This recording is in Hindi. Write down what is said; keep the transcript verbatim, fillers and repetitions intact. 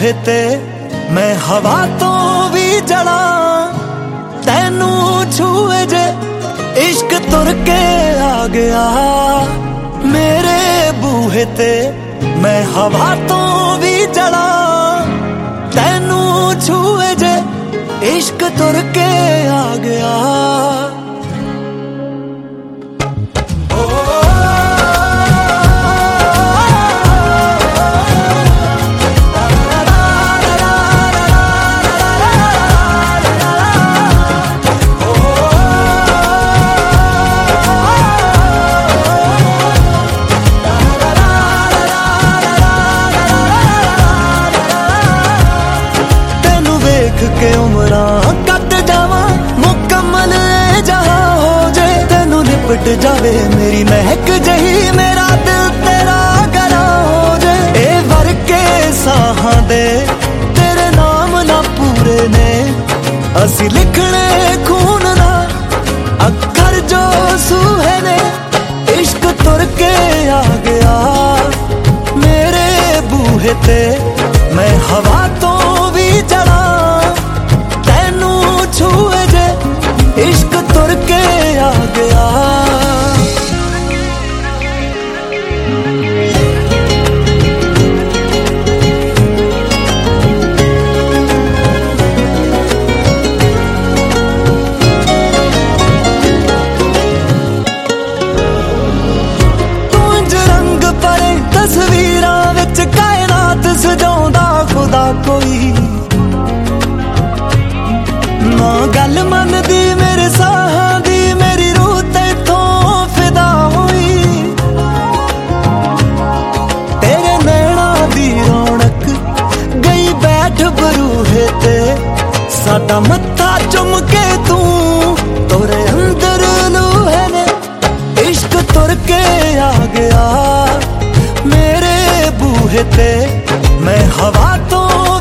बूहे ते मैं हवा तो भी जला, तैनू छूए जे इश्क तुर के आ गया। मेरे बूहे ते मैं हवा तो भी जला, तैनू छूए जे इश्क तुर के आ गया। के उमरा कट जावा मुकम्मल जहां हो जे, तेनू लिपट जावे मेरी महक जही, मेरा दिल तेरा गला हो जे। ए वर के साहां दे तेरे नाम ना पूरे ने, असी लिखने खून ना अखर जो सूहे ने, इश्क तुर के आ गया। मेरे बूहे ते मैं हवा तो भी जला, छूए जे इश्क तुर के आ गया। तुंज रंग भरे तस्वीरां विच कायनात सजाउंदा खुदा कोई, ना गल मनदी मेरे साहां दी, मेरी रूह तैथों फिदा होई। तेरे नैना दी रौनक गई बैठ बरूहे ते, साडा मत्था चुम के तू तोरे अंदर लूहे ने, इश्क तुर के आ गया। मेरे बूहे ते मैं हवा तो